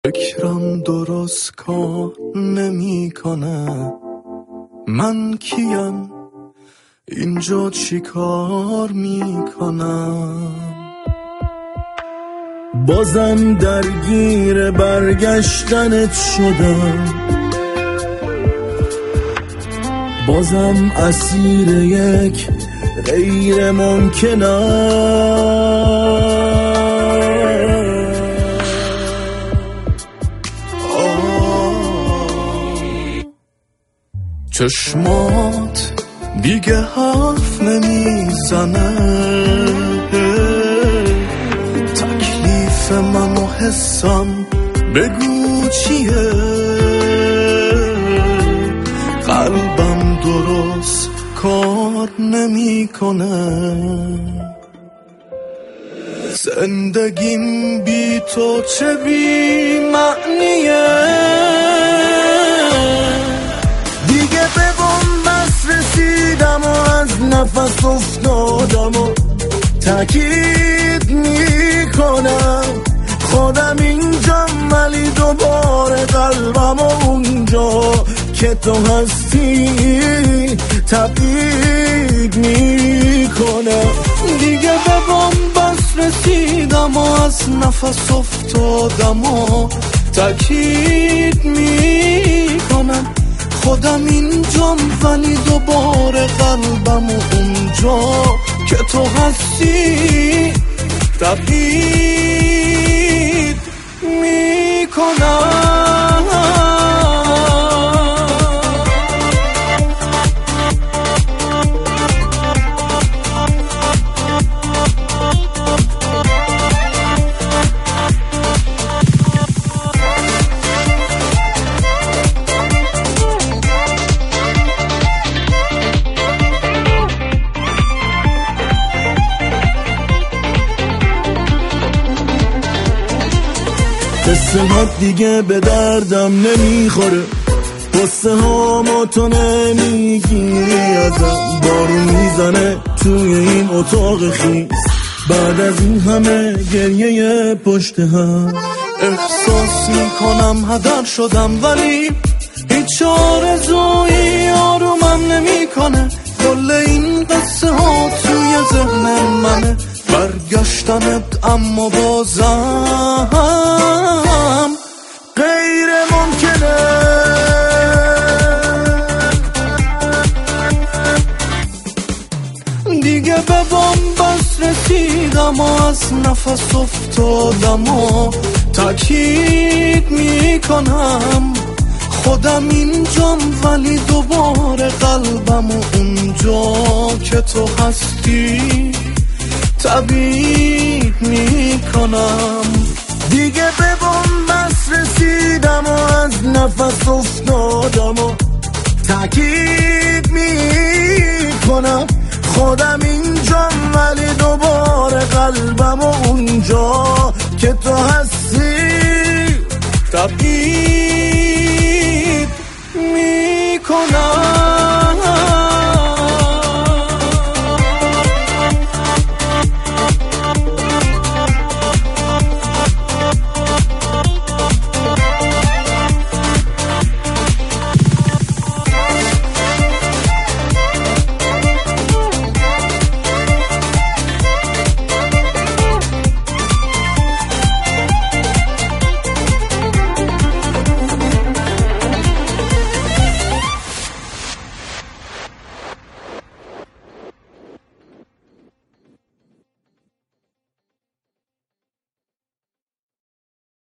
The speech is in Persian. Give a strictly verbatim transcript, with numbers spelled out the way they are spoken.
فکرم درست کار نمی کنه، من کیم اینجا چی کار می کنم؟ بازم درگیر برگشتنت شدم، بازم اسیر یک غیر ممکنم. چشمات دیگه حرف نمیزنه، تکلیف من و حسم بگو چیه؟ قلبم درست کار نمیکنه، زندگیم بی تو چه بی معنیه. دیگه به بنبست رسیدم و از نفس افتادم و تأکید میکنم خودم اینجام، ولی دوباره قلبم و اونجا که تو هستی تبعید میکنم. دیگه به بنبست رسیدم و از نفس افتادم و تأکید میکنم خودم اینجام، ولی دوباره قلبم و اونجا که تو هستی تبعید میکنم. قصه ها دیگه به دردم نمیخوره، قصه ها ما تو نمیگیری ازم. بارون میزنه توی این اتاق خیس، بعد از این همه گریه پشت هم. احساس میکنم هدر شدم، ولی هیچ آرزویی آرومم نمیکنه. کل این قصه ها توی ذهن منه، برگشتنت اما بازم غیر ممکنه. دیگه به بنبست رسیدم و از نفس افتادم و تأکید میکنم خودم اینجام، ولی دوباره قلبم و اونجا که تو هستی تبعید میکنم. دیگه به بنبست رسیدم و از نفس افتادم و تأکید میکنم خودم اینجام، ولی دوباره قلبم و اونجا که تو هستی تبعید میکنم.